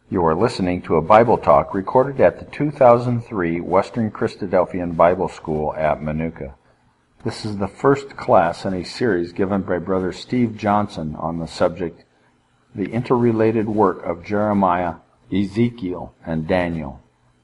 You are listening to a Bible talk recorded at the 2003 Western Christadelphian Bible School at Manuka. This is the first class in a series given by Brother Steve Johnson on the subject, The Interrelated Work of Jeremiah, Ezekiel, and Daniel.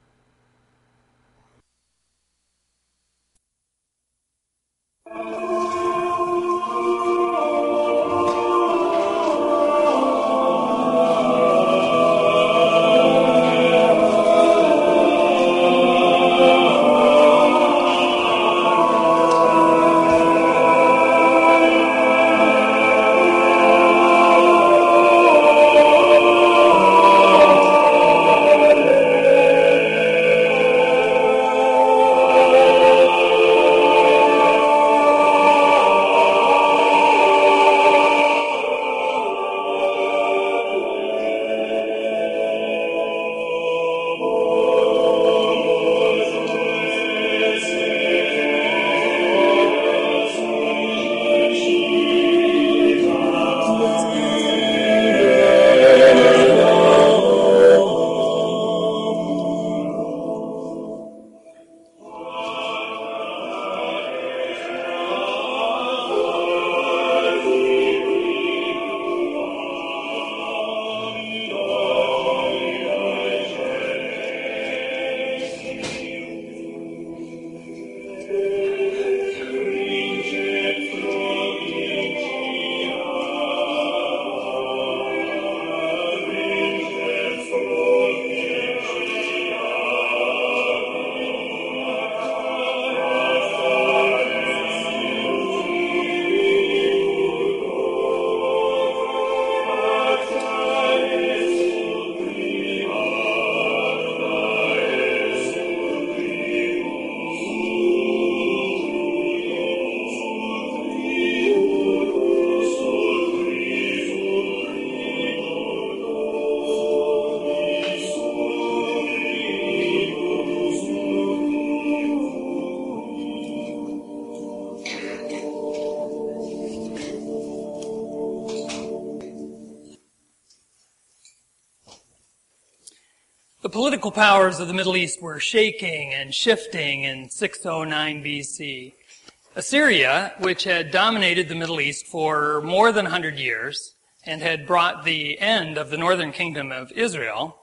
The political powers of the Middle East were shaking and shifting in 609 BC. Assyria, which had dominated the Middle East for more than 100 years and had brought the end of the northern kingdom of Israel,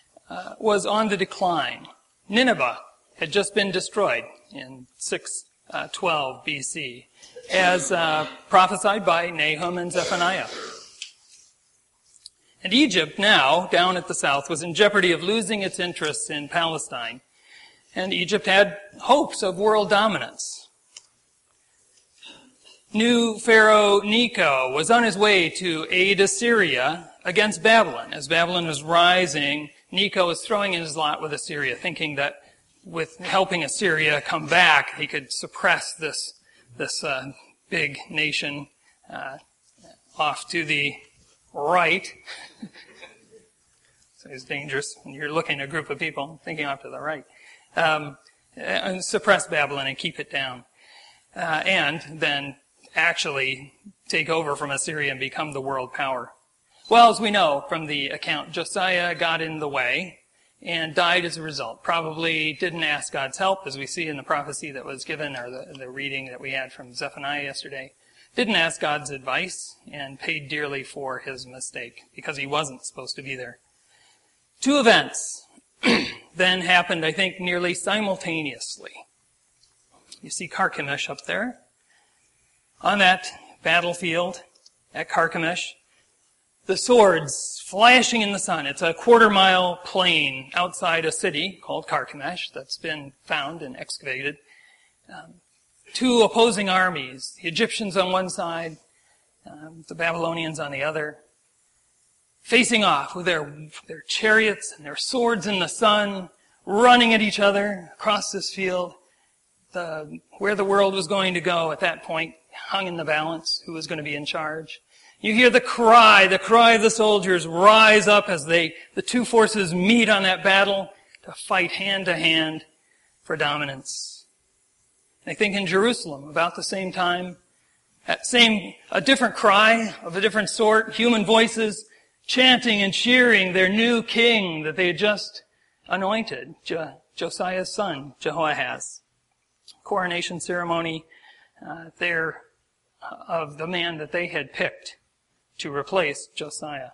was on the decline. Nineveh had just been destroyed in 612 BC, as prophesied by Nahum and Zephaniah. And Egypt now, down at the south, was in jeopardy of losing its interests in Palestine. And Egypt had hopes of world dominance. New Pharaoh Necho was on his way to aid Assyria against Babylon. As Babylon was rising, Necho was throwing in his lot with Assyria, thinking that with helping Assyria come back, he could suppress this big nation off to the right. So it's dangerous when you're looking at a group of people thinking off to the right. And suppress Babylon and keep it down. And then actually take over from Assyria and become the world power. Well, as we know from the account, Josiah got in the way and died as a result. Probably didn't ask God's help, as we see in the prophecy that was given, or the reading that we had from Zephaniah yesterday. Didn't ask God's advice and paid dearly for his mistake because he wasn't supposed to be there. Two events then happened, I think, nearly simultaneously. You see Carchemish up there. On that battlefield at Carchemish, the swords flashing in the sun. It's a quarter-mile plain outside a city called Carchemish that's been found and excavated. Two opposing armies, the Egyptians on one side, the Babylonians on the other, facing off with their chariots and their swords in the sun, running at each other across this field. Where the world was going to go at that point hung in the balance, who was going to be in charge. You hear the cry of the soldiers rise up as the two forces meet on that battle to fight hand to hand for dominance. I think in Jerusalem, about the same time, a different cry of a different sort, human voices chanting and cheering their new king that they had just anointed, Josiah's son, Jehoahaz. Coronation ceremony there of the man that they had picked to replace Josiah.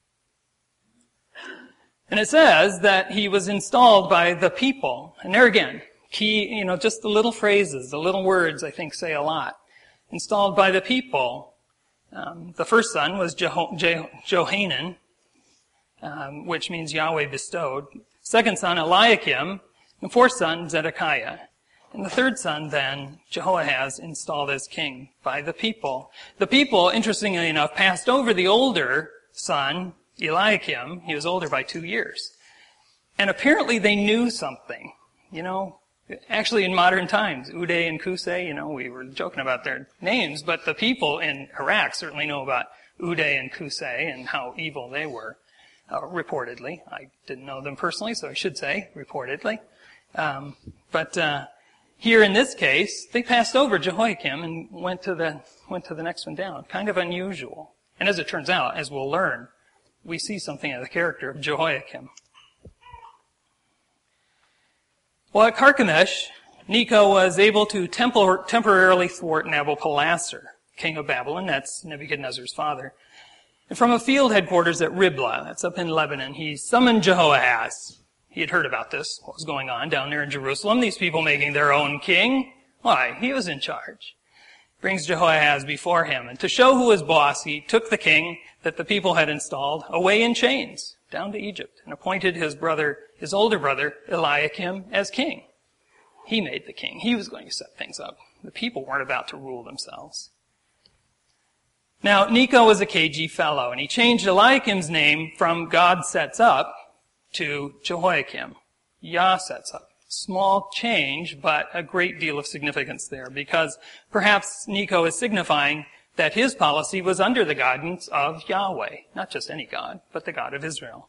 And it says that he was installed by the people. And there again, key, just the little phrases, the little words I think say a lot. Installed by the people. The first son was Johanan, which means Yahweh bestowed. Second son, Eliakim. And fourth son, Zedekiah. And the third son, then, Jehoahaz, installed as king by the people. The people, interestingly enough, passed over the older son, Eliakim. He was older by 2 years. And apparently they knew something. Actually in modern times, Uday and Qusay, we were joking about their names, but the people in Iraq certainly know about Uday and Qusay and how evil they were, reportedly. I didn't know them personally, so I should say reportedly. But here in this case, they passed over Jehoiakim and went to the next one down. Kind of unusual. And as it turns out, as we'll learn, we see something of the character of Jehoiakim. Well, at Carchemish, Necho was able to temporarily thwart Nabopolassar, king of Babylon. That's Nebuchadnezzar's father. And from a field headquarters at Riblah, that's up in Lebanon, he summoned Jehoahaz. He had heard about this, what was going on down there in Jerusalem, these people making their own king. Why? He was in charge. Brings Jehoahaz before him. And to show who was boss, he took the king that the people had installed away in chains down to Egypt and appointed his older brother, Eliakim, as king. He made the king. He was going to set things up. The people weren't about to rule themselves. Now, Necho was a cagey fellow, and he changed Eliakim's name from God sets up to Jehoiakim. Yah sets up. Small change, but a great deal of significance there, because perhaps Necho is signifying that his policy was under the guidance of Yahweh, not just any God, but the God of Israel.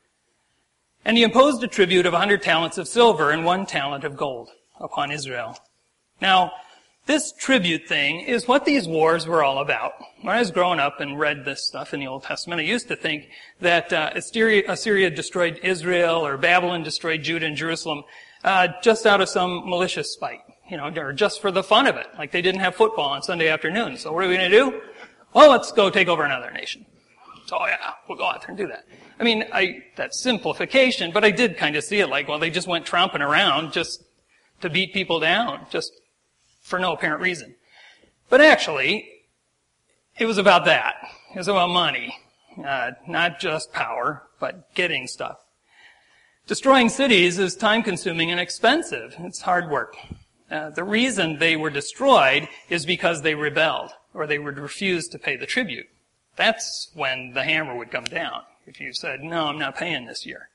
And he imposed a tribute of 100 talents of silver and 1 talent of gold upon Israel. Now, this tribute thing is what these wars were all about. When I was growing up and read this stuff in the Old Testament, I used to think that Assyria destroyed Israel or Babylon destroyed Judah and Jerusalem just out of some malicious spite, or just for the fun of it. Like they didn't have football on Sunday afternoon. So what are we going to do? Well, let's go take over another nation. So yeah, we'll go out there and do that. I mean, that's simplification, but I did kind of see it like, well, they just went tromping around just to beat people down, just for no apparent reason. But actually, it was about that. It was about money. Not just power, but getting stuff. Destroying cities is time-consuming and expensive. It's hard work. The reason they were destroyed is because they rebelled, or they would refuse to pay the tribute. That's when the hammer would come down, if you said, no, I'm not paying this year.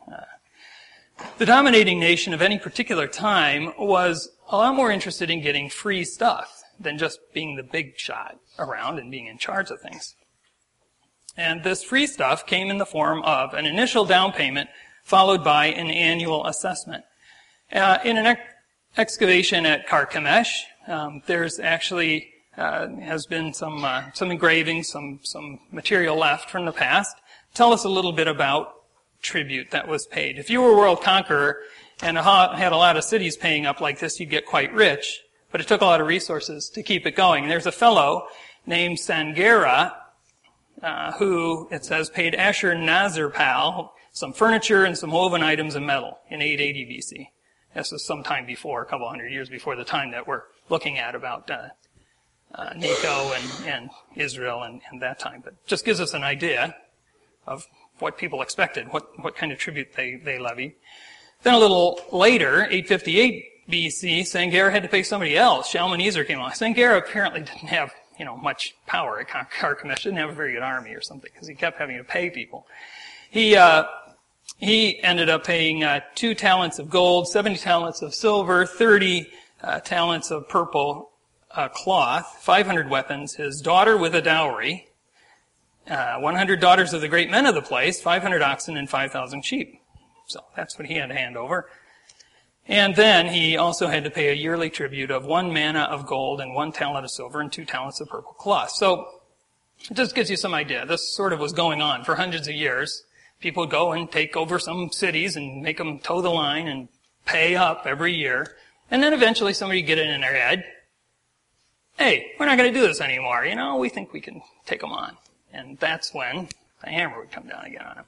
The dominating nation of any particular time was a lot more interested in getting free stuff than just being the big shot around and being in charge of things. And this free stuff came in the form of an initial down payment followed by an annual assessment. In an excavation at Carchemish, there's actually has been some engravings, some material left from the past. Tell us a little bit about tribute that was paid. If you were a world conqueror and had a lot of cities paying up like this, you'd get quite rich, but it took a lot of resources to keep it going. And there's a fellow named Sangera who, it says, paid Ashur-nazir-pal some furniture and some woven items and metal in 880 BC. This was some time before, a couple hundred years before the time that we're looking at about Necho and Israel and that time. But just gives us an idea of what people expected, what kind of tribute they levied. Then a little later, 858 BC, Sangera had to pay somebody else. Shalmaneser came along. Sangera apparently didn't have, much power at Carchemish, didn't have a very good army or something, because he kept having to pay people. He ended up paying 2 talents of gold, 70 talents of silver, 30 talents of purple cloth, 500 weapons, his daughter with a dowry, 100 daughters of the great men of the place, 500 oxen, and 5,000 sheep. So that's what he had to hand over. And then he also had to pay a yearly tribute of 1 manna of gold and 1 talent of silver and 2 talents of purple cloth. So It just gives you some idea. This sort of was going on for hundreds of years. People would go and take over some cities and make them toe the line and pay up every year. And then eventually somebody would get it in their head, hey, we're not going to do this anymore. We think we can take them on. And that's when the hammer would come down again on them.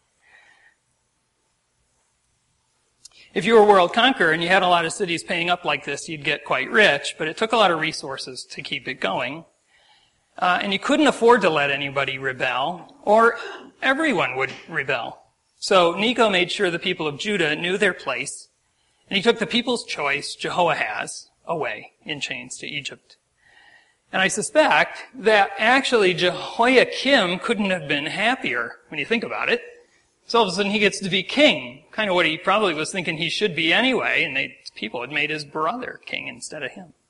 If you were a world conqueror and you had a lot of cities paying up like this, you'd get quite rich, but it took a lot of resources to keep it going. And you couldn't afford to let anybody rebel, or everyone would rebel. So Necho made sure the people of Judah knew their place, and he took the people's choice, Jehoahaz, away in chains to Egypt. And I suspect that actually Jehoiakim couldn't have been happier when you think about it. So all of a sudden he gets to be king, kind of what he probably was thinking he should be anyway, and people had made his brother king instead of him.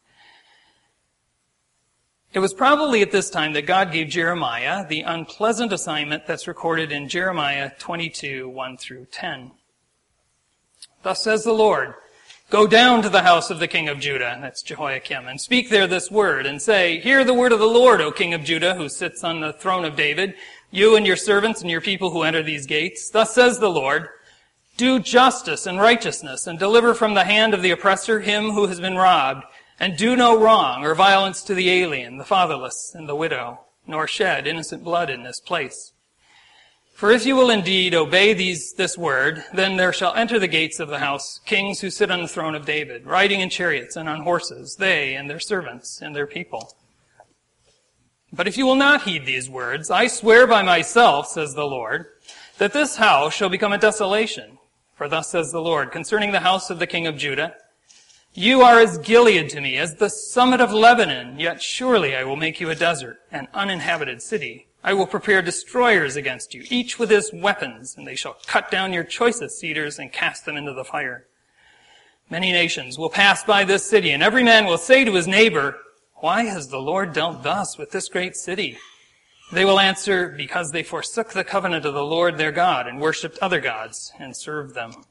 It was probably at this time that God gave Jeremiah the unpleasant assignment that's recorded in Jeremiah 22, 1 through 10. Thus says the Lord, go down to the house of the king of Judah, that's Jehoiakim, and speak there this word, and say, hear the word of the Lord, O king of Judah, who sits on the throne of David, you and your servants and your people who enter these gates. Thus says the Lord, do justice and righteousness, and deliver from the hand of the oppressor him who has been robbed, and do no wrong or violence to the alien, the fatherless, and the widow, nor shed innocent blood in this place. For if you will indeed obey this word, then there shall enter the gates of the house kings who sit on the throne of David, riding in chariots and on horses, they and their servants and their people. But if you will not heed these words, I swear by myself, says the Lord, that this house shall become a desolation. For thus says the Lord, concerning the house of the king of Judah, you are as Gilead to me, as the summit of Lebanon, yet surely I will make you a desert, an uninhabited city. I will prepare destroyers against you, each with his weapons, and they shall cut down your choicest cedars and cast them into the fire. Many nations will pass by this city, and every man will say to his neighbor, why has the Lord dealt thus with this great city? They will answer, because they forsook the covenant of the Lord their God, and worshipped other gods, and served them.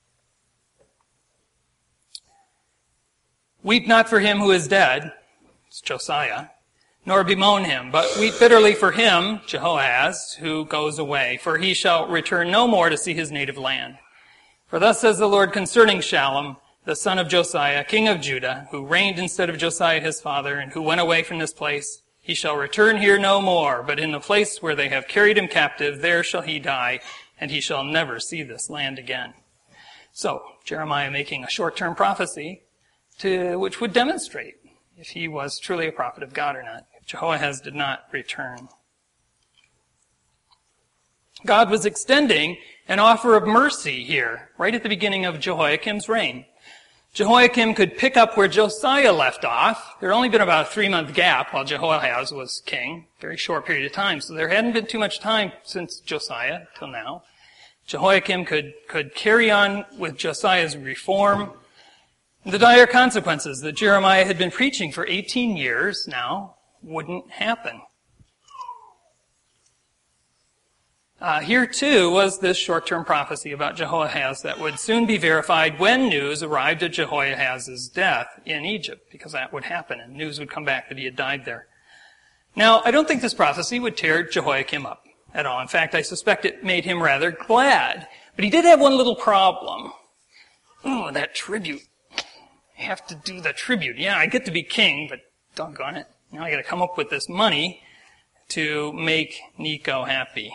Weep not for him who is dead, it's Josiah, nor bemoan him, but weep bitterly for him, Jehoahaz, who goes away, for he shall return no more to see his native land. For thus says the Lord concerning Shallum, the son of Josiah, king of Judah, who reigned instead of Josiah his father, and who went away from this place, he shall return here no more, but in the place where they have carried him captive, there shall he die, and he shall never see this land again. So, Jeremiah making a short-term prophecy, which would demonstrate if he was truly a prophet of God or not, if Jehoahaz did not return. God was extending an offer of mercy here, right at the beginning of Jehoiakim's reign. Jehoiakim could pick up where Josiah left off. There had only been about a 3-month gap while Jehoahaz was king, very short period of time, so there hadn't been too much time since Josiah till now. Jehoiakim could carry on with Josiah's reform. The dire consequences that Jeremiah had been preaching for 18 years now wouldn't happen. Here too was this short-term prophecy about Jehoahaz that would soon be verified when news arrived at Jehoahaz's death in Egypt, because that would happen and news would come back that he had died there. Now, I don't think this prophecy would tear Jehoiakim up at all. In fact, I suspect it made him rather glad. But he did have one little problem. Oh, that tribute. I have to do the tribute. Yeah, I get to be king, but doggone it. Now I got to come up with this money to make Necho happy.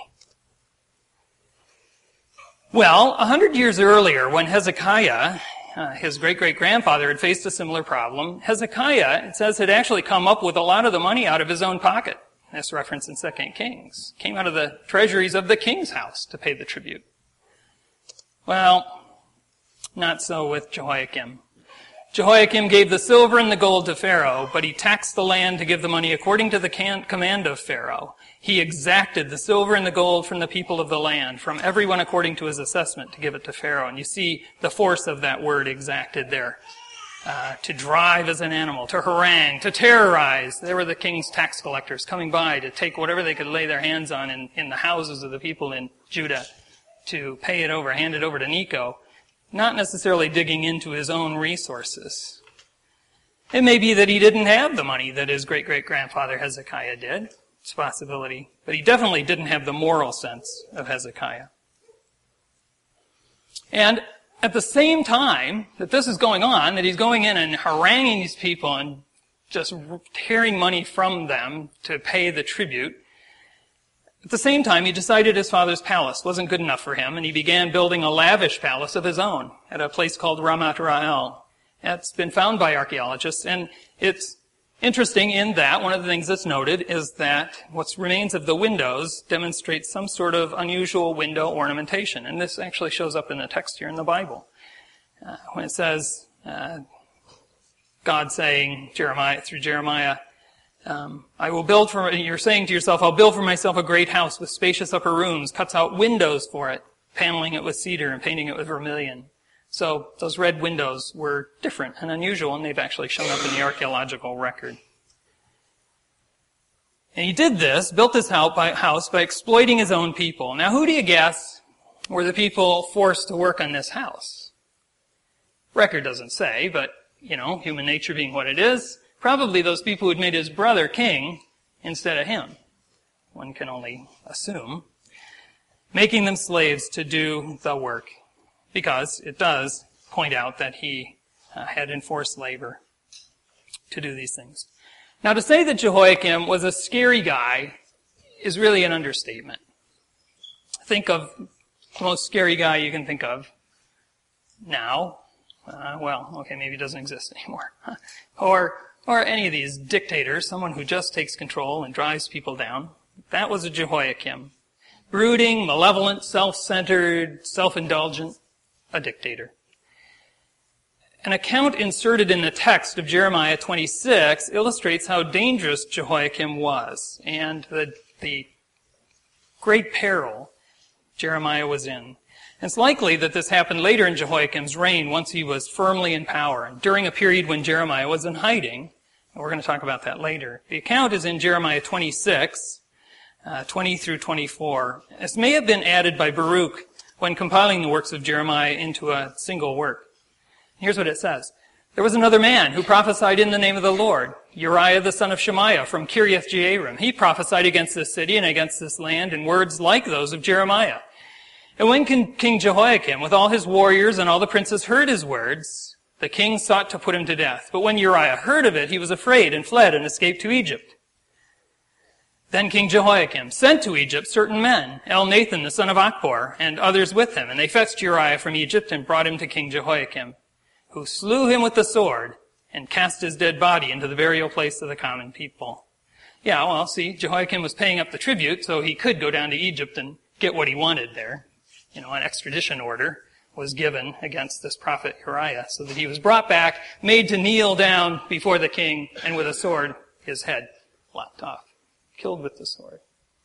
Well, 100 years earlier, when Hezekiah, his great-great-grandfather, had faced a similar problem, Hezekiah, it says, had actually come up with a lot of the money out of his own pocket. This reference in 2 Kings. Came out of the treasuries of the king's house to pay the tribute. Well, not so with Jehoiakim. Jehoiakim gave the silver and the gold to Pharaoh, but he taxed the land to give the money according to the command of Pharaoh. He exacted the silver and the gold from the people of the land, from everyone according to his assessment, to give it to Pharaoh. And you see the force of that word, exacted, there. To drive as an animal, to harangue, to terrorize. There were the king's tax collectors coming by to take whatever they could lay their hands on in the houses of the people in Judah to pay it over, hand it over to Necho. Not necessarily digging into his own resources. It may be that he didn't have the money that his great-great-grandfather Hezekiah did. It's a possibility. But he definitely didn't have the moral sense of Hezekiah. And at the same time that this is going on, that he's going in and haranguing these people and just tearing money from them to pay the tribute, at the same time, he decided his father's palace wasn't good enough for him, and he began building a lavish palace of his own at a place called Ramat Ra'el. That's been found by archaeologists, and it's interesting in that one of the things that's noted is that what remains of the windows demonstrates some sort of unusual window ornamentation, and this actually shows up in the text here in the Bible. When it says, God saying, through Jeremiah, you're saying to yourself, I'll build for myself a great house with spacious upper rooms, cuts out windows for it, paneling it with cedar and painting it with vermilion. So those red windows were different and unusual, and they've actually shown up in the archaeological record. And he did this, built this house by exploiting his own people. Now, who do you guess were the people forced to work on this house? Record doesn't say, but, human nature being what it is, probably those people who'd made his brother king instead of him. One can only assume. Making them slaves to do the work. Because it does point out that he had enforced labor to do these things. Now, to say that Jehoiakim was a scary guy is really an understatement. Think of the most scary guy you can think of now. Maybe it doesn't exist anymore. Or any of these dictators, someone who just takes control and drives people down. That was a Jehoiakim. Brooding, malevolent, self-centered, self-indulgent, a dictator. An account inserted in the text of Jeremiah 26 illustrates how dangerous Jehoiakim was and the great peril Jeremiah was in. It's likely that this happened later in Jehoiakim's reign once he was firmly in power and during a period when Jeremiah was in hiding. We're going to talk about that later. The account is in Jeremiah 26, 20 through 24. This may have been added by Baruch when compiling the works of Jeremiah into a single work. Here's what it says. There was another man who prophesied in the name of the Lord, Uriah the son of Shemaiah from Kiriath Jearim. He prophesied against this city and against this land in words like those of Jeremiah. And when King Jehoiakim, with all his warriors and all the princes, heard his words, the king sought to put him to death. But when Uriah heard of it, he was afraid and fled and escaped to Egypt. Then King Jehoiakim sent to Egypt certain men, Elnathan the son of Achbor, and others with him, and they fetched Uriah from Egypt and brought him to King Jehoiakim, who slew him with the sword and cast his dead body into the burial place of the common people. Jehoiakim was paying up the tribute, so he could go down to Egypt and get what he wanted there. An extradition order was given against this prophet Uriah, so that he was brought back, made to kneel down before the king, and with a sword, his head lopped off, killed with the sword.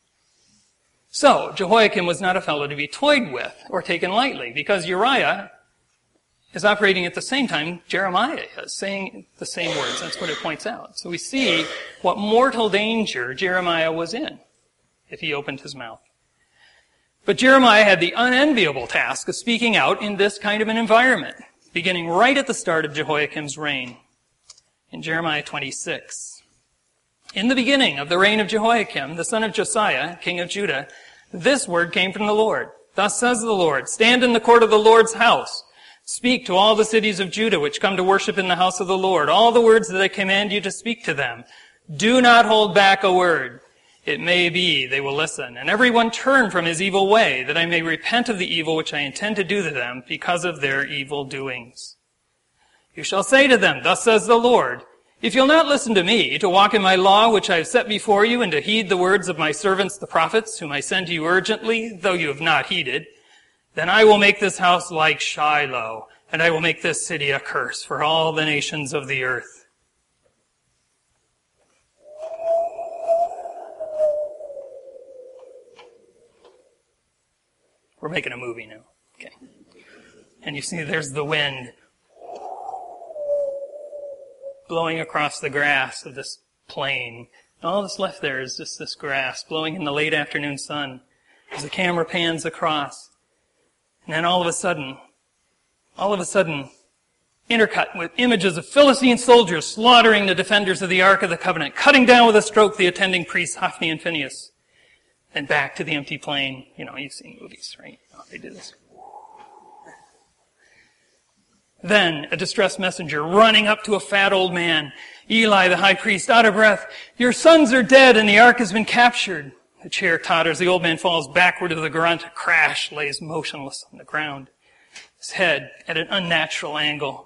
So, Jehoiakim was not a fellow to be toyed with or taken lightly, because Uriah is operating at the same time Jeremiah is, saying the same words. That's what it points out. So we see what mortal danger Jeremiah was in if he opened his mouth. But Jeremiah had the unenviable task of speaking out in this kind of an environment, beginning right at the start of Jehoiakim's reign. In Jeremiah 26. In the beginning of the reign of Jehoiakim, the son of Josiah, king of Judah, this word came from the Lord. Thus says the Lord, stand in the court of the Lord's house. Speak to all the cities of Judah which come to worship in the house of the Lord, all the words that I command you to speak to them. Do not hold back a word. It may be they will listen, and everyone turn from his evil way, that I may repent of the evil which I intend to do to them because of their evil doings. You shall say to them, thus says the Lord, if you'll not listen to me, to walk in my law which I have set before you, and to heed the words of my servants the prophets, whom I send to you urgently, though you have not heeded, then I will make this house like Shiloh, and I will make this city a curse for all the nations of the earth. We're making a movie now. Okay. And you see there's the wind blowing across the grass of this plain. All that's left there is just this grass blowing in the late afternoon sun as the camera pans across. And then all of a sudden, intercut with images of Philistine soldiers slaughtering the defenders of the Ark of the Covenant, cutting down with a stroke the attending priests, Hophni and Phinehas. Then back to the empty plain. You've seen movies, right? They do this. Then a distressed messenger running up to a fat old man, Eli the high priest, out of breath. Your sons are dead and the ark has been captured. The chair totters. The old man falls backward to the ground. A crash, lays motionless on the ground. His head at an unnatural angle.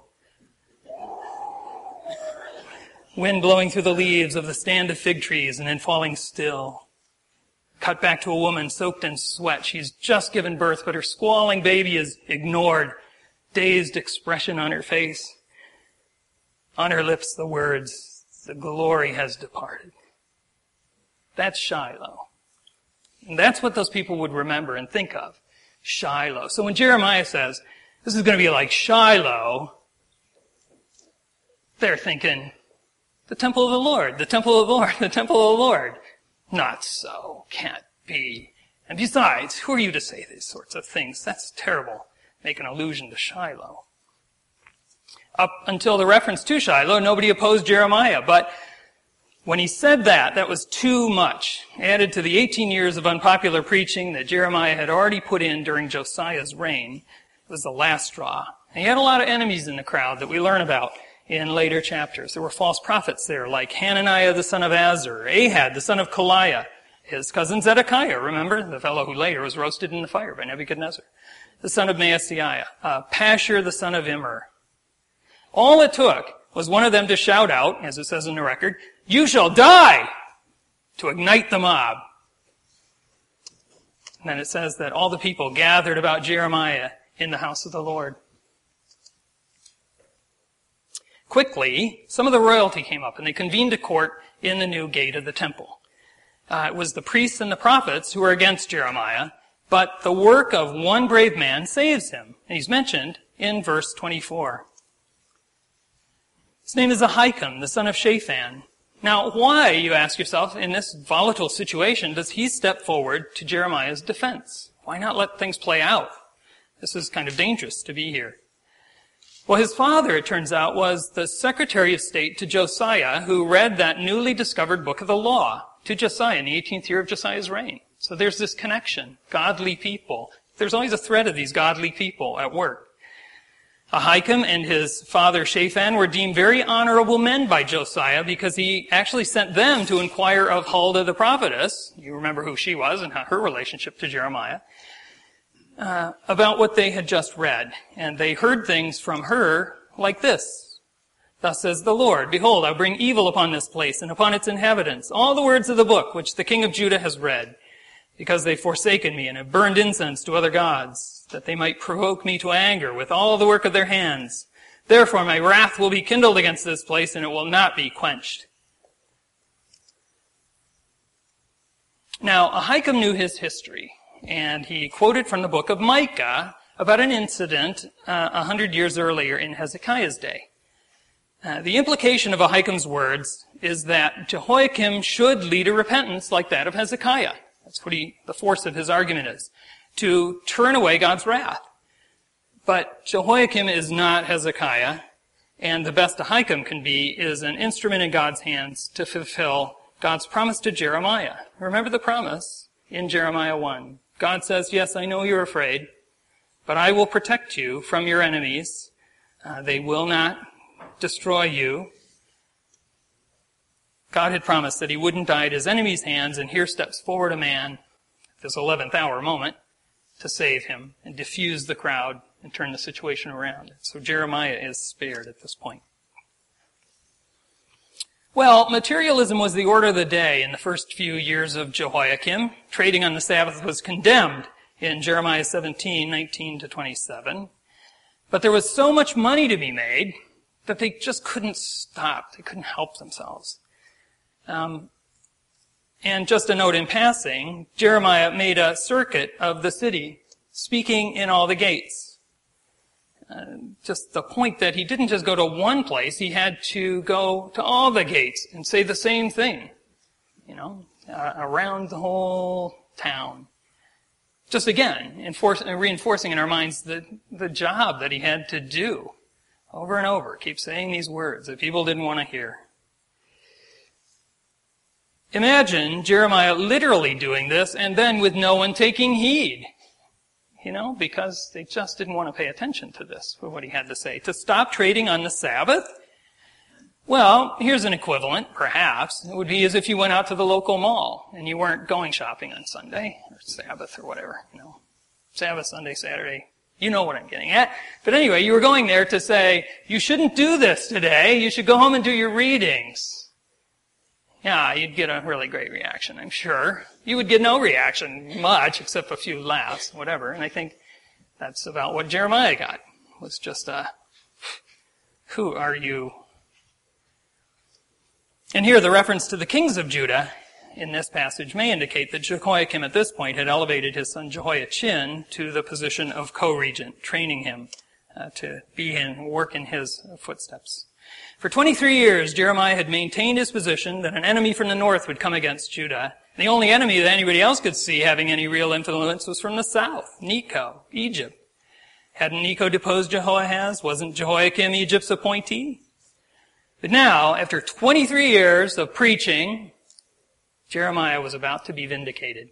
Wind blowing through the leaves of the stand of fig trees and then falling still. Cut back to a woman soaked in sweat. She's just given birth, but her squalling baby is ignored. Dazed expression on her face. On her lips the words, the glory has departed. That's Shiloh. And that's what those people would remember and think of. Shiloh. So when Jeremiah says, this is going to be like Shiloh, they're thinking, the temple of the Lord, the temple of the Lord, the temple of the Lord. Not so. Can't be. And besides, who are you to say these sorts of things? That's terrible. Make an allusion to Shiloh. Up until the reference to Shiloh, nobody opposed Jeremiah, but when he said that was too much, added to the 18 years of unpopular preaching that Jeremiah had already put in during Josiah's reign. It was the last straw. And he had a lot of enemies in the crowd that we learn about in later chapters. There were false prophets there, like Hananiah the son of Azur, Ahab the son of Koliah, his cousin Zedekiah, remember? The fellow who later was roasted in the fire by Nebuchadnezzar. The son of Maaseiah, Pashur the son of Immer. All it took was one of them to shout out, as it says in the record, you shall die, to ignite the mob. And then it says that all the people gathered about Jeremiah in the house of the Lord. Quickly, some of the royalty came up, and they convened a court in the new gate of the temple. It was the priests and the prophets who were against Jeremiah, but the work of one brave man saves him. And he's mentioned in verse 24. His name is Ahikam, the son of Shaphan. Now, why, you ask yourself, in this volatile situation, does he step forward to Jeremiah's defense? Why not let things play out? This is kind of dangerous to be here. Well, his father, it turns out, was the Secretary of State to Josiah, who read that newly discovered book of the law to Josiah in the 18th year of Josiah's reign. So there's this connection. Godly people. There's always a thread of these godly people at work. Ahikam and his father Shaphan were deemed very honorable men by Josiah because he actually sent them to inquire of Huldah the prophetess, you remember who she was and her relationship to Jeremiah, about what they had just read. And they heard things from her like this. Thus says the Lord, behold, I bring evil upon this place and upon its inhabitants, all the words of the book which the king of Judah has read, because they've forsaken me and have burned incense to other gods, that they might provoke me to anger with all the work of their hands. Therefore my wrath will be kindled against this place, and it will not be quenched. Now, Ahikam knew his history, and he quoted from the book of Micah about an incident 100 years earlier in Hezekiah's day. The implication of Ahikam's words is that Jehoiakim should lead a repentance like that of Hezekiah. That's what the force of his argument is. To turn away God's wrath. But Jehoiakim is not Hezekiah, and the best Ahikam can be is an instrument in God's hands to fulfill God's promise to Jeremiah. Remember the promise in Jeremiah 1. God says, yes, I know you're afraid, but I will protect you from your enemies. They will not destroy you. God had promised that he wouldn't die at his enemies' hands, and here steps forward a man at this 11th hour moment to save him and diffuse the crowd and turn the situation around. So Jeremiah is spared at this point. Well, materialism was the order of the day in the first few years of Jehoiakim. Trading on the Sabbath was condemned in Jeremiah 17:19-27. But there was so much money to be made that they just couldn't stop. They couldn't help themselves. And just a note in passing, Jeremiah made a circuit of the city, speaking in all the gates. Just the point that he didn't just go to one place, he had to go to all the gates and say the same thing, around the whole town. Just again, reinforcing in our minds the job that he had to do. over and over, keep saying these words that people didn't want to hear. Imagine Jeremiah literally doing this and then with no one taking heed. Because they just didn't want to pay attention to this, for what he had to say. To stop trading on the Sabbath? Well, here's an equivalent, perhaps. It would be as if you went out to the local mall and you weren't going shopping on Sunday or Sabbath or whatever. Sabbath, Sunday, Saturday. You know what I'm getting at. But anyway, you were going there to say, you shouldn't do this today. You should go home and do your readings. Yeah, you'd get a really great reaction, I'm sure. You would get no reaction, much, except a few laughs, whatever. And I think that's about what Jeremiah got. Was just who are you? And here the reference to the kings of Judah in this passage may indicate that Jehoiakim at this point had elevated his son Jehoiachin to the position of co-regent, training him to be and work in his footsteps. For 23 years, Jeremiah had maintained his position that an enemy from the north would come against Judah. The only enemy that anybody else could see having any real influence was from the south, Necho, Egypt. Hadn't Necho deposed Jehoahaz? Wasn't Jehoiakim Egypt's appointee? But now, after 23 years of preaching, Jeremiah was about to be vindicated.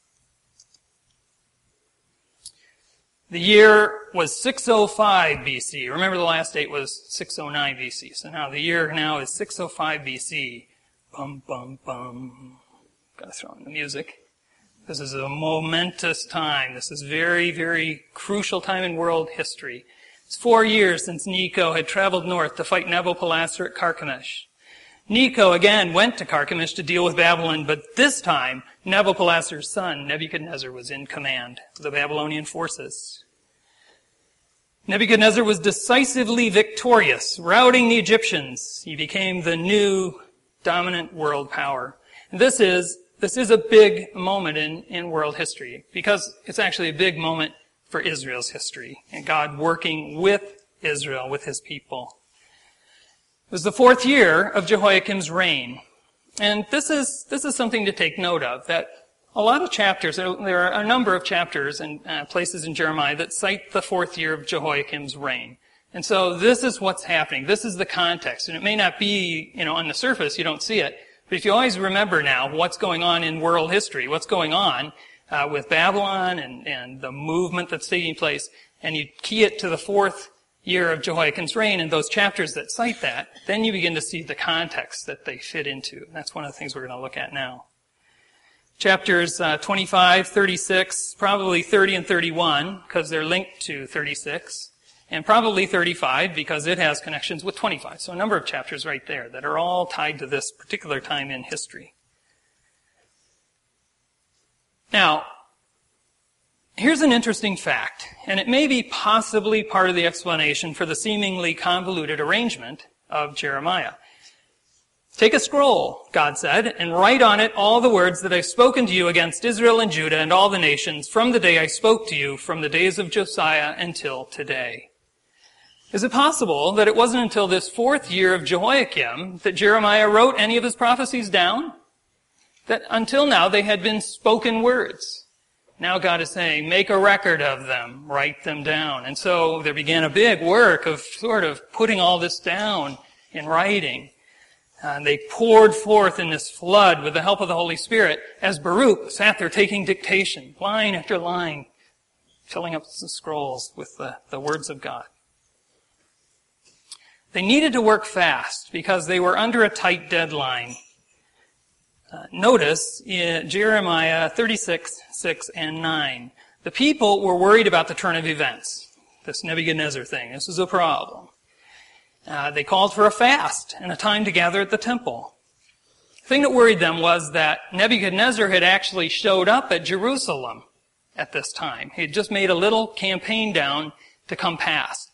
The year was 605 BC. Remember the last date was 609 BC. So now the year now is 605 BC. Bum, bum, bum. Gotta throw in the music. This is a momentous time. This is very, very crucial time in world history. It's 4 years since Necho had traveled north to fight Nabopolassar at Carchemish. Necho again went to Carchemish to deal with Babylon, but this time Nabopolassar's son, Nebuchadnezzar, was in command of the Babylonian forces. Nebuchadnezzar was decisively victorious, routing the Egyptians. He became the new dominant world power. And this is a big moment in world history, because it's actually a big moment for Israel's history, and God working with Israel, with his people. It was the 4th year of Jehoiakim's reign. And this is something to take note of, that a lot of chapters, there are a number of chapters and places in Jeremiah that cite the 4th year of Jehoiakim's reign. And so this is what's happening. This is the context. And it may not be, on the surface, you don't see it. But if you always remember now what's going on in world history, what's going on with Babylon and the movement that's taking place, and you key it to the 4th year of Jehoiakim's reign and those chapters that cite that, then you begin to see the context that they fit into. And that's one of the things we're going to look at now. Chapters 25, 36, probably 30 and 31, because they're linked to 36, and probably 35, because it has connections with 25. So a number of chapters right there that are all tied to this particular time in history. Now, here's an interesting fact, and it may be possibly part of the explanation for the seemingly convoluted arrangement of Jeremiah. Take a scroll, God said, and write on it all the words that I've spoken to you against Israel and Judah and all the nations from the day I spoke to you, from the days of Josiah until today. Is it possible that it wasn't until this 4th year of Jehoiakim that Jeremiah wrote any of his prophecies down? That until now they had been spoken words. Now God is saying, make a record of them, write them down. And so there began a big work of sort of putting all this down in writing. And they poured forth in this flood with the help of the Holy Spirit as Baruch sat there taking dictation, line after line, filling up the scrolls with the words of God. They needed to work fast because they were under a tight deadline. Notice in Jeremiah 36, 6, and 9. The people were worried about the turn of events. This Nebuchadnezzar thing. This is a problem. They called for a fast and a time to gather at the temple. The thing that worried them was that Nebuchadnezzar had actually showed up at Jerusalem at this time. He had just made a little campaign down to come past.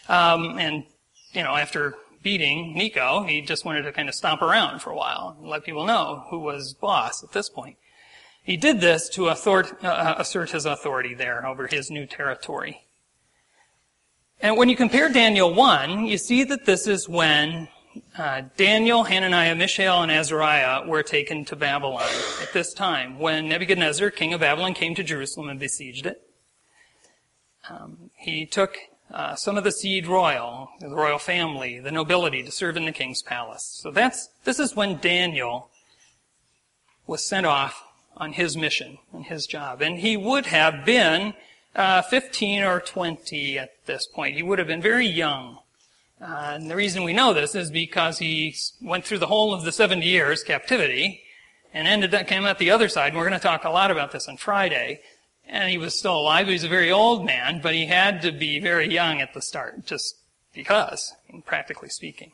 After beating Necho, he just wanted to kind of stomp around for a while and let people know who was boss at this point. He did this to assert his authority there over his new territory. And when you compare Daniel 1, you see that this is when Daniel, Hananiah, Mishael, and Azariah were taken to Babylon at this time, when Nebuchadnezzar, king of Babylon, came to Jerusalem and besieged it. He took some of the seed royal, the royal family, the nobility to serve in the king's palace. So this is when Daniel was sent off on his mission, on his job. And he would have been 15 or 20 at this point. He would have been very young. And the reason we know this is because he went through the whole of the 70 years captivity and came out the other side. And we're going to talk a lot about this on Friday. And he was still alive. He was a very old man, but he had to be very young at the start, just because, practically speaking.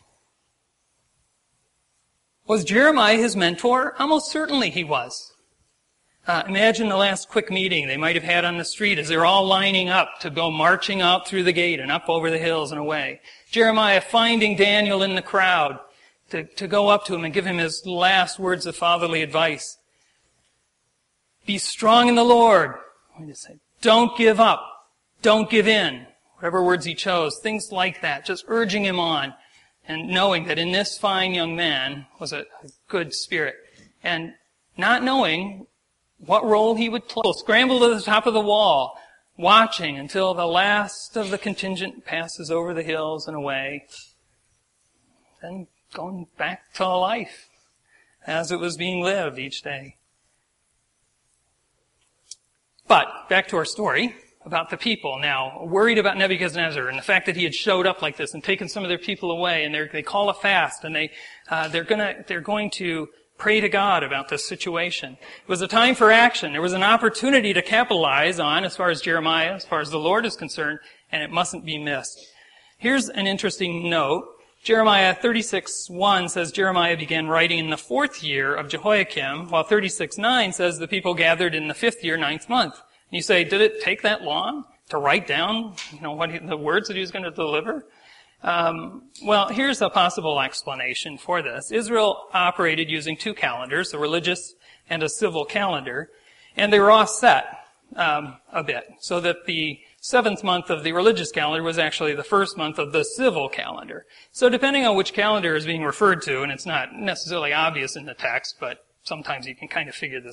Was Jeremiah his mentor? Almost certainly he was. Imagine the last quick meeting they might have had on the street as they're all lining up to go marching out through the gate and up over the hills and away. Jeremiah finding Daniel in the crowd to go up to him and give him his last words of fatherly advice. Be strong in the Lord. Don't give up. Don't give in. Whatever words he chose. Things like that. Just urging him on. And knowing that in this fine young man was a good spirit. And not knowing what role he would play. Scramble to the top of the wall, watching until the last of the contingent passes over the hills and away. Then going back to life as it was being lived each day. But back to our story about the people now, worried about Nebuchadnezzar and the fact that he had showed up like this and taken some of their people away, and they call a fast, and they're going to pray to God about this situation. It was a time for action. There was an opportunity to capitalize on, as far as Jeremiah, as far as the Lord is concerned, and it mustn't be missed. Here's an interesting note. Jeremiah 36:1 says Jeremiah began writing in the 4th year of Jehoiakim, while 36:9 says the people gathered in the 5th year, 9th month. And you say, did it take that long to write down, the words that he was going to deliver? Well, here's a possible explanation for this. Israel operated using 2 calendars, a religious and a civil calendar, and they were offset a bit, so that the 7th month of the religious calendar was actually the 1st month of the civil calendar. So depending on which calendar is being referred to, and it's not necessarily obvious in the text, but sometimes you can kind of figure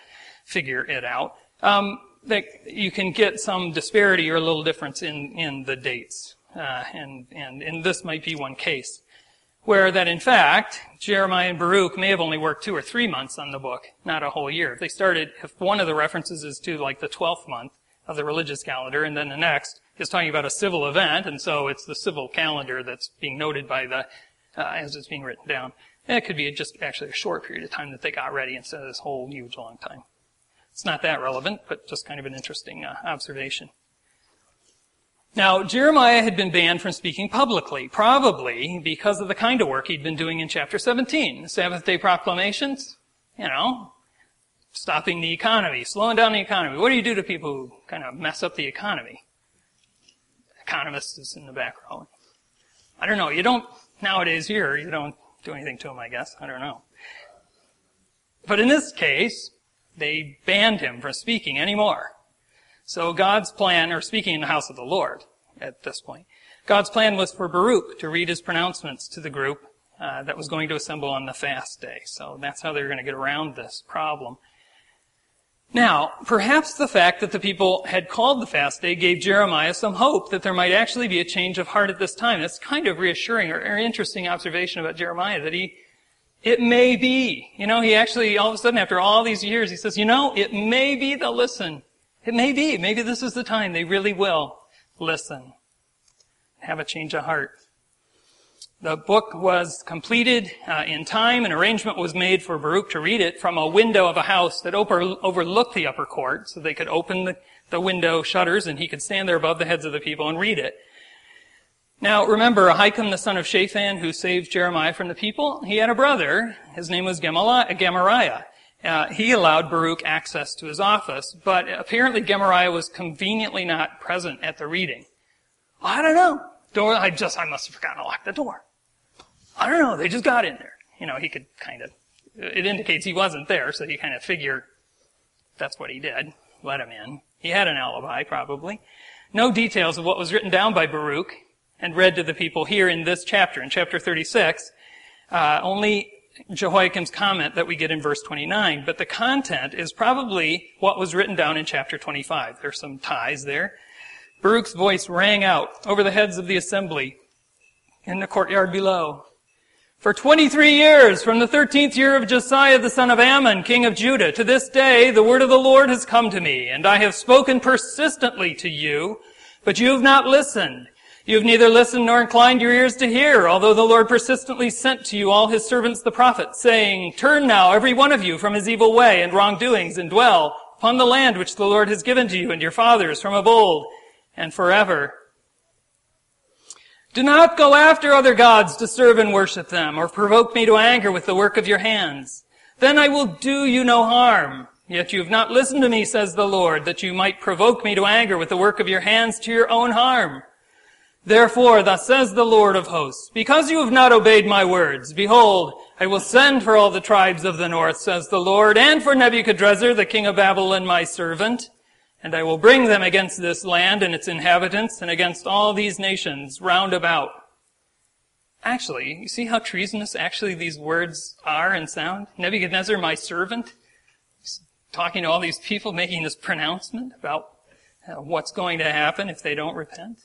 it out, that you can get some disparity or a little difference in the dates. And this might be one case, where that in fact, Jeremiah and Baruch may have only worked 2 or 3 months on the book, not a whole year. If one of the references is to like the 12th month of the religious calendar, and then the next is talking about a civil event, and so it's the civil calendar that's being noted by as it's being written down. And it could be just actually a short period of time that they got ready instead of this whole huge long time. It's not that relevant, but just kind of an interesting observation. Now, Jeremiah had been banned from speaking publicly, probably because of the kind of work he'd been doing in chapter 17, the Sabbath-day proclamations, stopping the economy, slowing down the economy. What do you do to people who kind of mess up the economy? Economist is in the back row. I don't know. You don't, nowadays here, you don't do anything to them, I guess. I don't know. But in this case, they banned him from speaking anymore. So God's plan, or speaking in the house of the Lord at this point, God's plan was for Baruch to read his pronouncements to the group that was going to assemble on the fast day. So that's how they were going to get around this problem. Now, perhaps the fact that the people had called the fast day gave Jeremiah some hope that there might actually be a change of heart at this time. That's kind of reassuring or interesting observation about Jeremiah, that it may be. He actually, all of a sudden, after all these years, he says, it may be they'll listen. It may be. Maybe this is the time they really will listen. Have a change of heart. The book was completed in time. An arrangement was made for Baruch to read it from a window of a house that overlooked the upper court, so they could open the window shutters and he could stand there above the heads of the people and read it. Now, remember, Ahikam, the son of Shaphan, who saved Jeremiah from the people, he had a brother. His name was Gemariah. He allowed Baruch access to his office, but apparently Gemariah was conveniently not present at the reading. I don't know. I must have forgotten to lock the door. I don't know. They just got in there. He could it indicates he wasn't there, so you kind of figure that's what he did. Let him in. He had an alibi, probably. No details of what was written down by Baruch and read to the people here in this chapter, in chapter 36. Only Jehoiakim's comment that we get in verse 29, but the content is probably what was written down in chapter 25. There's some ties there. Baruch's voice rang out over the heads of the assembly in the courtyard below. For 23 years, from the 13th year of Josiah the son of Ammon, king of Judah, to this day, the word of the Lord has come to me, and I have spoken persistently to you, but you have not listened. You have neither listened nor inclined your ears to hear, although the Lord persistently sent to you all his servants the prophets, saying, Turn now, every one of you, from his evil way and wrongdoings, and dwell upon the land which the Lord has given to you and your fathers from of old and forever. Do not go after other gods to serve and worship them, or provoke me to anger with the work of your hands. Then I will do you no harm. Yet you have not listened to me, says the Lord, that you might provoke me to anger with the work of your hands to your own harm. Therefore, thus says the Lord of hosts, because you have not obeyed my words, behold, I will send for all the tribes of the north, says the Lord, and for Nebuchadrezzar, the king of Babylon, my servant, and I will bring them against this land and its inhabitants, and against all these nations round about. Actually, you see how treasonous actually these words are and sound? Nebuchadnezzar, my servant, he's talking to all these people, making this pronouncement about what's going to happen if they don't repent.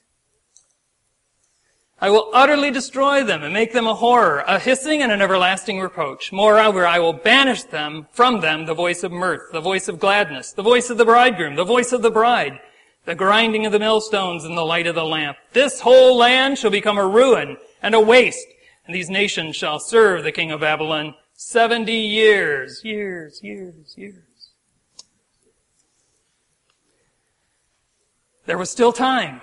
I will utterly destroy them and make them a horror, a hissing and an everlasting reproach. Moreover, I will banish from them the voice of mirth, the voice of gladness, the voice of the bridegroom, the voice of the bride, the grinding of the millstones and the light of the lamp. This whole land shall become a ruin and a waste, and these nations shall serve the king of Babylon 70 years. Years. There was still time.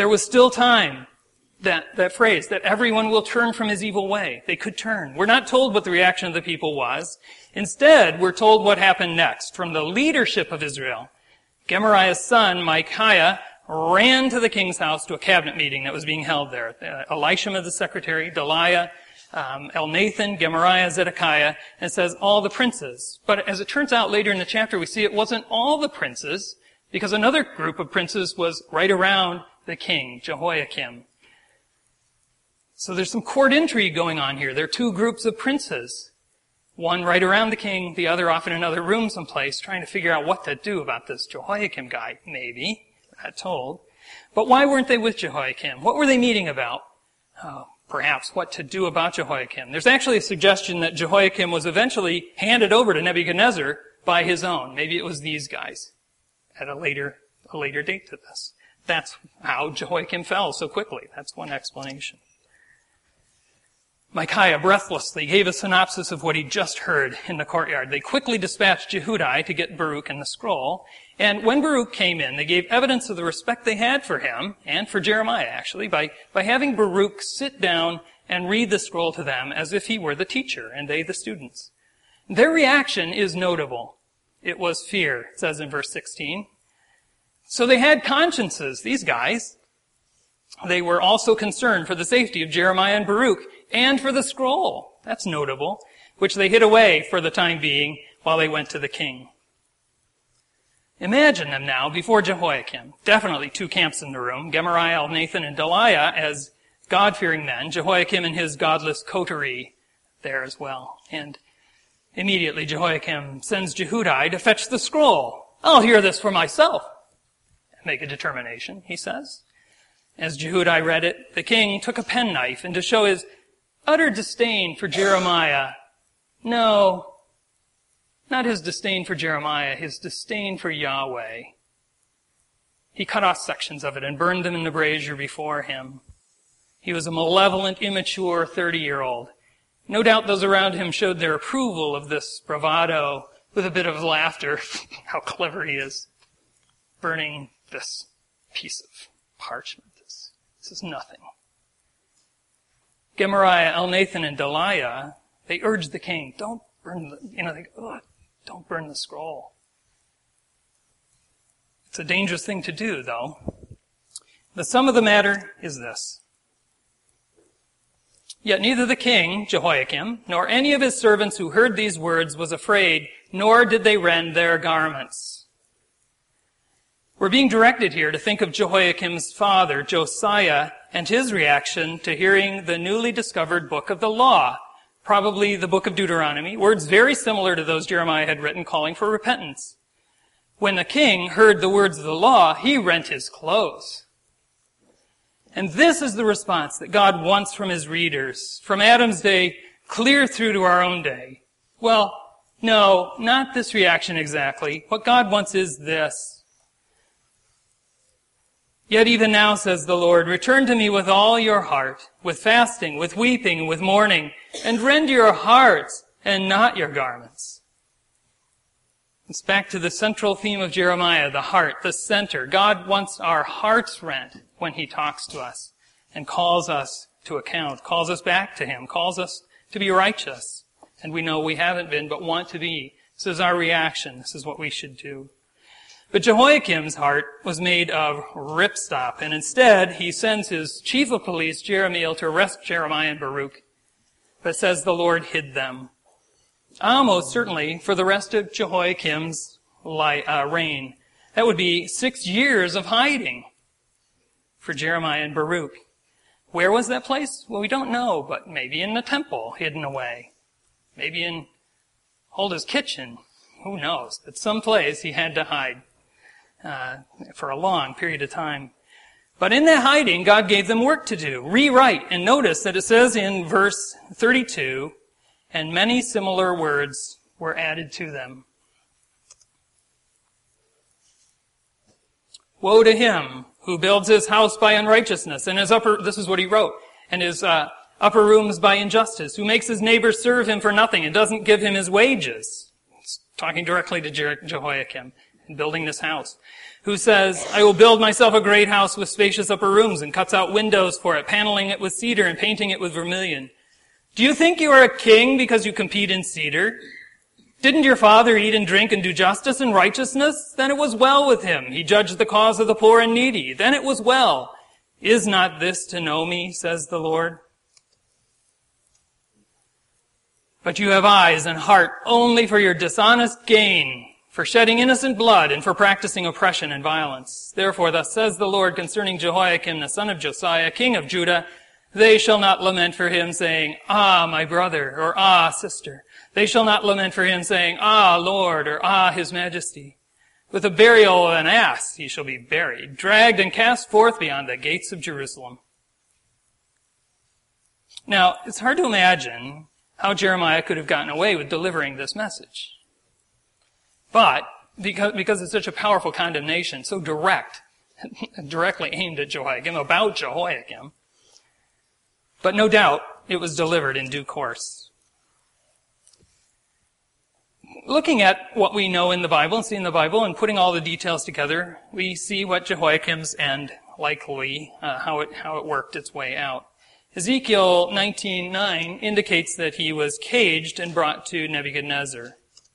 That phrase, that everyone will turn from his evil way. They could turn. We're not told what the reaction of the people was. Instead, we're told what happened next. From the leadership of Israel, Gemariah's son, Micaiah, ran to the king's house to a cabinet meeting that was being held there. Elishama, the secretary, Delaiah, Elnathan, Gemariah, Zedekiah, and it says all the princes. But as it turns out later in the chapter, we see it wasn't all the princes, because another group of princes was right around the king, Jehoiakim. So there's some court intrigue going on here. There are two groups of princes. One right around the king, the other off in another room someplace, trying to figure out what to do about this Jehoiakim guy, maybe. We're not told. But why weren't they with Jehoiakim? What were they meeting about? Perhaps what to do about Jehoiakim. There's actually a suggestion that Jehoiakim was eventually handed over to Nebuchadnezzar by his own. Maybe it was these guys at a later date to this. That's how Jehoiakim fell so quickly. That's one explanation. Micaiah breathlessly gave a synopsis of what he'd just heard in the courtyard. They quickly dispatched Jehudi to get Baruch and the scroll. And when Baruch came in, they gave evidence of the respect they had for him, and for Jeremiah actually, by having Baruch sit down and read the scroll to them as if he were the teacher and they the students. Their reaction is notable. It was fear, it says in verse 16. So they had consciences, these guys. They were also concerned for the safety of Jeremiah and Baruch and for the scroll. That's notable, which they hid away for the time being while they went to the king. Imagine them now before Jehoiakim. Definitely two camps in the room. Gemariah, Elnathan, and Delaiah as God-fearing men. Jehoiakim and his godless coterie there as well. And immediately Jehoiakim sends Jehudi to fetch the scroll. I'll hear this for myself. Make a determination, he says. As Jehudi read it, the king took a penknife, and to show his utter disdain for Jeremiah, no, not his disdain for Jeremiah, his disdain for Yahweh, he cut off sections of it and burned them in the brazier before him. He was a malevolent, immature 30-year-old. No doubt those around him showed their approval of this bravado with a bit of laughter. How clever he is, burning this piece of parchment. This is nothing. Gemariah, Elnathan, and Delaiah, they urged the king, don't burn don't burn the scroll. It's a dangerous thing to do, though. The sum of the matter is this. Yet neither the king, Jehoiakim, nor any of his servants who heard these words was afraid, nor did they rend their garments. We're being directed here to think of Jehoiakim's father, Josiah, and his reaction to hearing the newly discovered book of the law, probably the book of Deuteronomy, words very similar to those Jeremiah had written calling for repentance. When the king heard the words of the law, he rent his clothes. And this is the response that God wants from his readers, from Adam's day clear through to our own day. Well, no, not this reaction exactly. What God wants is this. Yet even now, says the Lord, return to me with all your heart, with fasting, with weeping, with mourning, and rend your hearts and not your garments. It's back to the central theme of Jeremiah, the heart, the center. God wants our hearts rent when he talks to us and calls us to account, calls us back to him, calls us to be righteous. And we know we haven't been, but want to be. This is our reaction. This is what we should do. But Jehoiakim's heart was made of ripstop, and instead he sends his chief of police, Jerahmeel, to arrest Jeremiah and Baruch. But it says the Lord hid them. Almost certainly for the rest of Jehoiakim's reign. That would be 6 years of hiding for Jeremiah and Baruch. Where was that place? Well, we don't know, but maybe in the temple, hidden away. Maybe in Huldah's kitchen. Who knows? But someplace he had to hide for a long period of time. But in that hiding, God gave them work to do. Rewrite. And notice that it says in verse 32, and many similar words were added to them. Woe to him who builds his house by unrighteousness, and this is what he wrote, and his upper rooms by injustice, who makes his neighbors serve him for nothing and doesn't give him his wages. It's talking directly to Jehoiakim in building this house. Who says, I will build myself a great house with spacious upper rooms, and cuts out windows for it, paneling it with cedar and painting it with vermilion. Do you think you are a king because you compete in cedar? Didn't your father eat and drink and do justice and righteousness? Then it was well with him. He judged the cause of the poor and needy. Then it was well. Is not this to know me, says the Lord? But you have eyes and heart only for your dishonest gain, for shedding innocent blood, and for practicing oppression and violence. Therefore, thus says the Lord concerning Jehoiakim, the son of Josiah, king of Judah, they shall not lament for him, saying, Ah, my brother, or Ah, sister. They shall not lament for him, saying, Ah, Lord, or Ah, his majesty. With the burial of an ass he shall be buried, dragged and cast forth beyond the gates of Jerusalem. Now, it's hard to imagine how Jeremiah could have gotten away with delivering this message. But, because it's such a powerful condemnation, so direct, directly aimed at Jehoiakim, about Jehoiakim, but no doubt it was delivered in due course. Looking at what we know in the Bible and see in the Bible and putting all the details together, we see what Jehoiakim's end likely, how it worked its way out. Ezekiel 19:9 indicates that he was caged and brought to Nebuchadnezzar.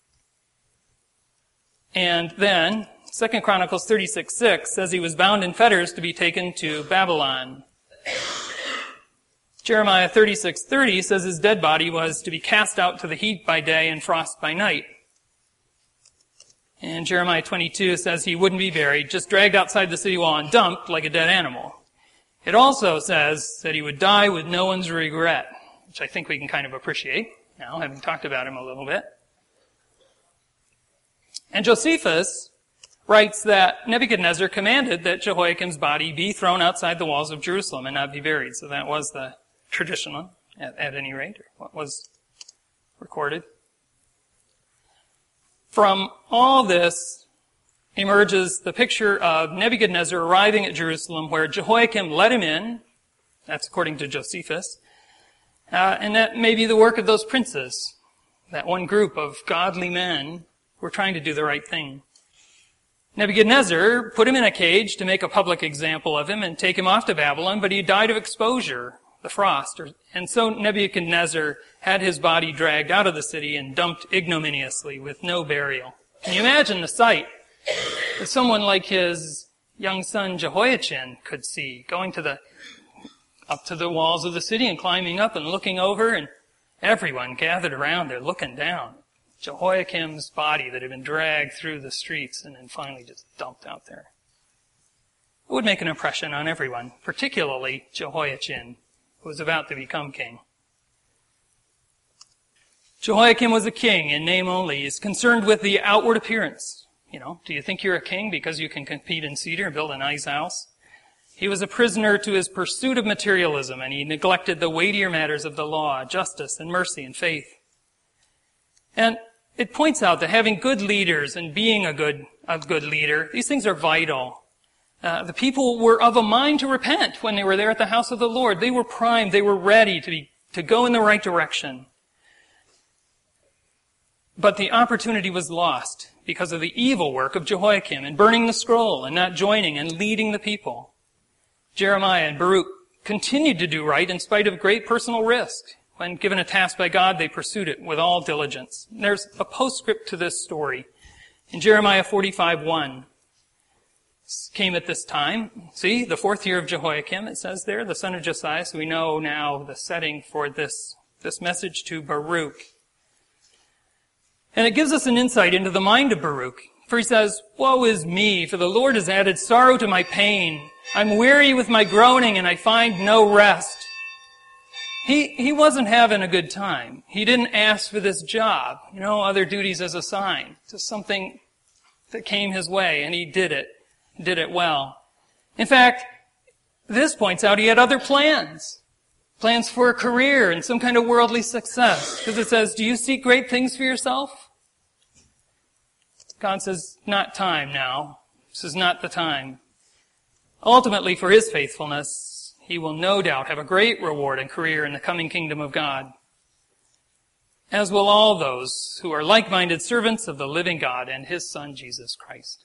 And then 2 Chronicles 36:6 says he was bound in fetters to be taken to Babylon. Jeremiah 36:30 says his dead body was to be cast out to the heat by day and frost by night. And Jeremiah 22 says he wouldn't be buried, just dragged outside the city wall and dumped like a dead animal. It also says that he would die with no one's regret, which I think we can kind of appreciate now, having talked about him a little bit. And Josephus writes that Nebuchadnezzar commanded that Jehoiakim's body be thrown outside the walls of Jerusalem and not be buried. So that was the traditional, at any rate, or what was recorded. From all this emerges the picture of Nebuchadnezzar arriving at Jerusalem where Jehoiakim let him in. That's according to Josephus. And that may be the work of those princes, that one group of godly men who were trying to do the right thing. Nebuchadnezzar put him in a cage to make a public example of him and take him off to Babylon, but he died of exposure, the frost. And so Nebuchadnezzar had his body dragged out of the city and dumped ignominiously with no burial. Can you imagine the sight that someone like his young son Jehoiachin could see, going up to the walls of the city and climbing up and looking over, and everyone gathered around there looking down. Jehoiakim's body that had been dragged through the streets and then finally just dumped out there. It would make an impression on everyone, particularly Jehoiachin, who was about to become king. Jehoiakim was a king in name only. He's concerned with the outward appearance. Do you think you're a king because you can compete in cedar and build a nice house? He was a prisoner to his pursuit of materialism, and he neglected the weightier matters of the law, justice and mercy and faith. And it points out that having good leaders and being a good leader, these things are vital. The people were of a mind to repent when they were there at the house of the Lord. They were primed, they were ready to go in the right direction. But the opportunity was lost because of the evil work of Jehoiakim in burning the scroll and not joining and leading the people. Jeremiah and Baruch continued to do right in spite of great personal risk. When given a task by God, they pursued it with all diligence. And there's a postscript to this story. In Jeremiah 45:1, came at this time. See, the 4th year of Jehoiakim, it says there, the son of Josiah. So we know now the setting for this message to Baruch. And it gives us an insight into the mind of Baruch. For he says, "Woe is me, for the Lord has added sorrow to my pain. I'm weary with my groaning, and I find no rest." He wasn't having a good time. He didn't ask for this job, other duties as assigned. Just something that came his way, and he did it well. In fact, this points out he had other plans for a career and some kind of worldly success. Because it says, "Do you seek great things for yourself?" God says, "Not time now. This is not the time." Ultimately, for his faithfulness, he will no doubt have a great reward and career in the coming kingdom of God, as will all those who are like-minded servants of the living God and his Son, Jesus Christ.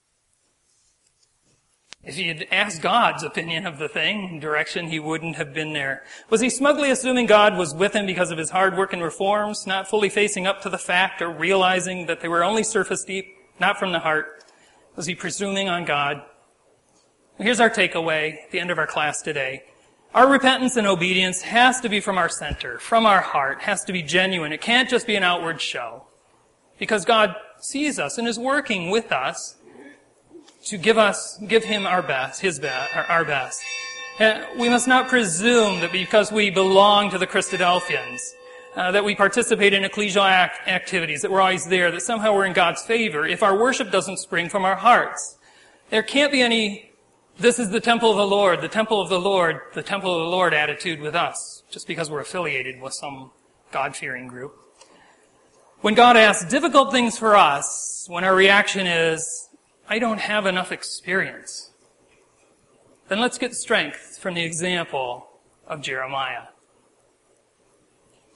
If he had asked God's opinion of the thing, direction, he wouldn't have been there. Was he smugly assuming God was with him because of his hard work and reforms, not fully facing up to the fact or realizing that they were only surface deep, not from the heart? Was he presuming on God? Here's our takeaway at the end of our class today. Our repentance and obedience has to be from our center, from our heart, has to be genuine. It can't just be an outward show. Because God sees us and is working with us to give him our best, our best. We must not presume that because we belong to the Christadelphians, that we participate in ecclesial activities, that we're always there, that somehow we're in God's favor, if our worship doesn't spring from our hearts. There can't be any, "This is the temple of the Lord, the temple of the Lord, the temple of the Lord" attitude with us, just because we're affiliated with some God-fearing group. When God asks difficult things for us, when our reaction is, "I don't have enough experience," then let's get strength from the example of Jeremiah.